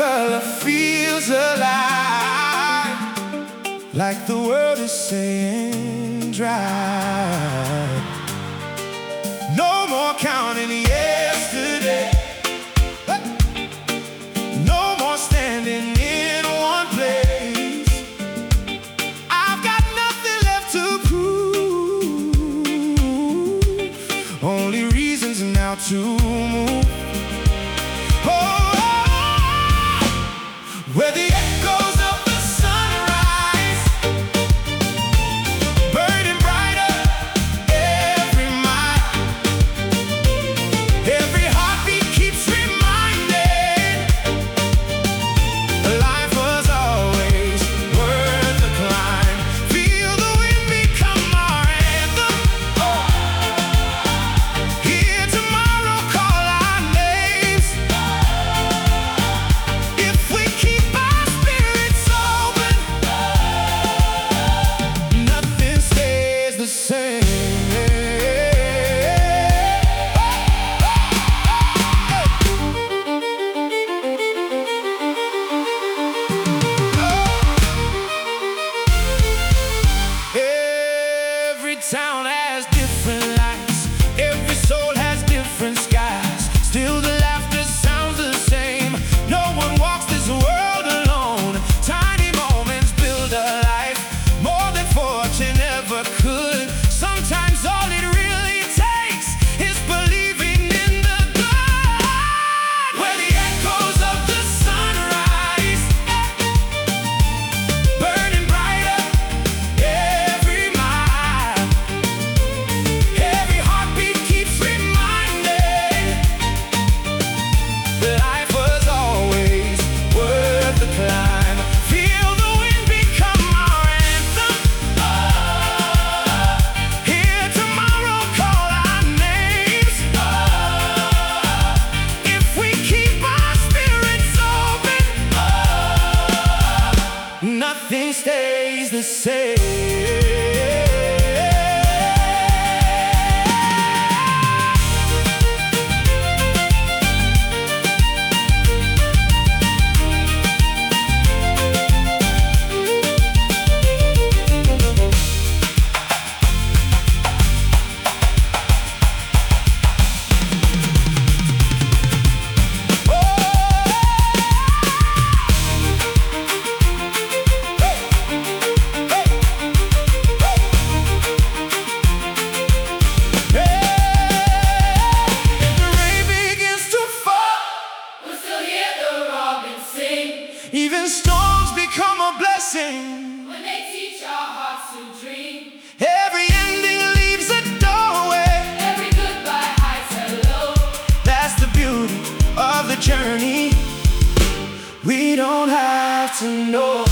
color feels alive, like the world is saying dry. No more counting yesterday, no more standing in one place. I've got nothing left to prove, only reasons now to move. Where the echoes of the sunrise, burning brighter every mile. Every heartbeat keeps reminding life was always worth the climb. Feel the wind become our anthem. Here tomorrow, call our names. If we keep the same. Every town has different lights, every soul has different skies. Still the laughter sounds the same. No one walks this world alone. Tiny moments build a life, more than fortune ever could. Sometimes all it really takes is believing in the good. Where the echoes of the sunrise, burning brighter every mile. Every heartbeat keeps reminding that life was always worth the climb. Feel the wind become our anthem. Here tomorrow, call our names. If we keep our spirits open, nothing stays the same. Even storms become a blessing when they teach our hearts to dream. Every ending leaves a doorway. Every goodbye hides hello. That's the beauty of the journey. We don't have to know